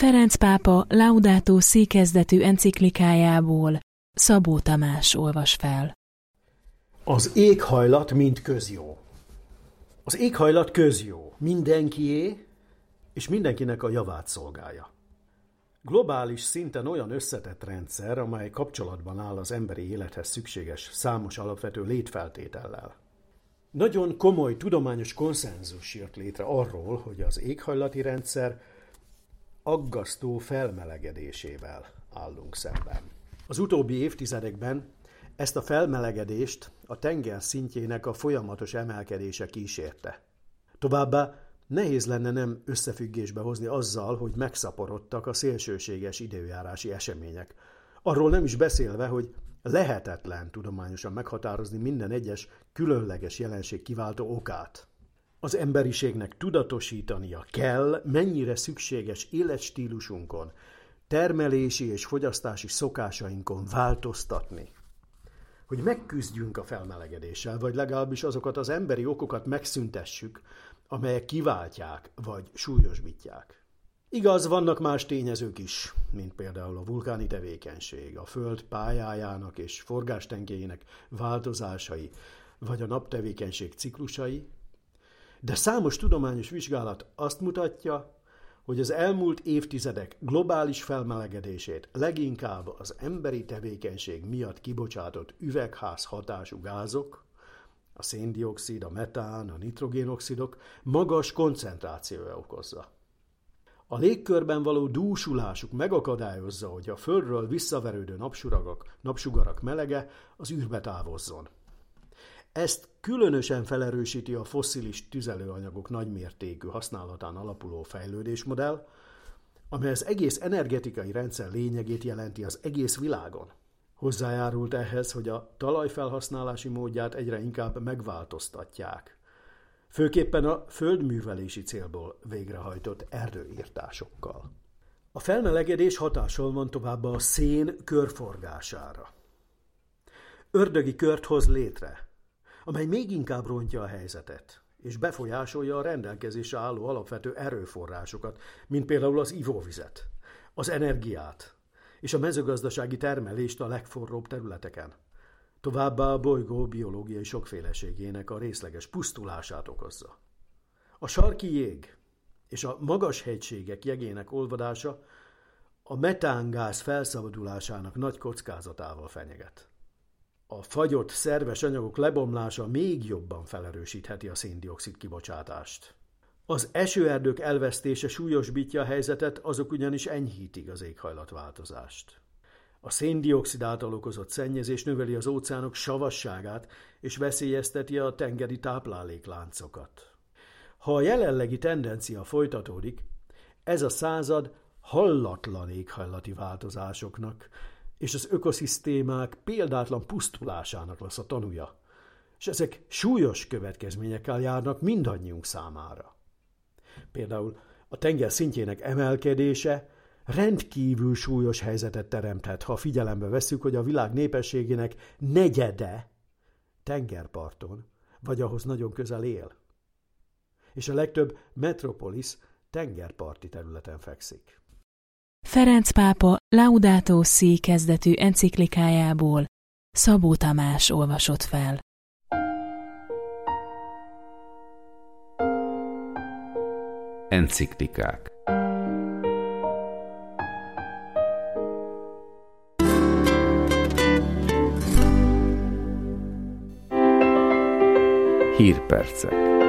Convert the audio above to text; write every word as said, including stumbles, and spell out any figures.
Ferenc pápa Laudato Si kezdetű enciklikájából Szabó Tamás olvas fel. Az éghajlat mind közjó. Az éghajlat közjó, mindenkié, és mindenkinek a javát szolgálja. Globális szinten olyan összetett rendszer, amely kapcsolatban áll az emberi élethez szükséges számos alapvető létfeltétellel. Nagyon komoly tudományos konszenzus jött létre arról, hogy az éghajlati rendszer aggasztó felmelegedésével állunk szemben. Az utóbbi évtizedekben ezt a felmelegedést a tenger szintjének a folyamatos emelkedése kísérte. Továbbá nehéz lenne nem összefüggésbe hozni azzal, hogy megszaporodtak a szélsőséges időjárási események. Arról nem is beszélve, hogy lehetetlen tudományosan meghatározni minden egyes különleges jelenség kiváltó okát. Az emberiségnek tudatosítania kell, mennyire szükséges életstílusunkon, termelési és fogyasztási szokásainkon változtatni. Hogy megküzdjünk a felmelegedéssel, vagy legalábbis azokat az emberi okokat megszüntessük, amelyek kiváltják vagy súlyosbítják. Igaz, vannak más tényezők is, mint például a vulkáni tevékenység, a Föld pályájának és forgástengelyének változásai, vagy a naptevékenység ciklusai, de számos tudományos vizsgálat azt mutatja, hogy az elmúlt évtizedek globális felmelegedését leginkább az emberi tevékenység miatt kibocsátott üvegházhatású gázok, a széndioxid, a metán, a nitrogénoxidok magas koncentrációja okozza. A légkörben való dúsulásuk megakadályozza, hogy a Földről visszaverődő napsugarak, napsugarak melege az űrbe távozzon. Ezt különösen felerősíti a fosszilis tüzelőanyagok nagymértékű használatán alapuló fejlődésmodell, amely az egész energetikai rendszer lényegét jelenti az egész világon. Hozzájárult ehhez, hogy a talajfelhasználási módját egyre inkább megváltoztatják, főképpen a földművelési célból végrehajtott erdőirtásokkal. A felmelegedés hatással van továbbá a szén körforgására. Ördögi kört hoz létre, amely még inkább rontja a helyzetet, és befolyásolja a rendelkezésre álló alapvető erőforrásokat, mint például az ivóvizet, az energiát és a mezőgazdasági termelést a legforróbb területeken. Továbbá a bolygó biológiai sokféleségének a részleges pusztulását okozza. A sarki jég és a magas hegységek jegének olvadása a metángáz felszabadulásának nagy kockázatával fenyeget. A fagyott szerves anyagok lebomlása még jobban felerősítheti a széndioxid kibocsátást. Az esőerdők elvesztése súlyosbítja a helyzetet, azok ugyanis enyhítik az éghajlatváltozást. A széndioxid által okozott szennyezés növeli az óceánok savasságát és veszélyezteti a tengeri táplálékláncokat. Ha a jelenlegi tendencia folytatódik, ez a század hallatlan éghajlati változásoknak és az ökoszisztémák példátlan pusztulásának lesz a tanúja, és ezek súlyos következményekkel járnak mindannyiunk számára. Például a tenger szintjének emelkedése rendkívül súlyos helyzetet teremthet, ha figyelembe vesszük, hogy a világ népességének negyede tengerparton, vagy ahhoz nagyon közel él. És a legtöbb metropolis tengerparti területen fekszik. Ferenc pápa Laudato Si kezdetű enciklikájából Szabó Tamás olvasott fel. Enciklikák. Hírpercek.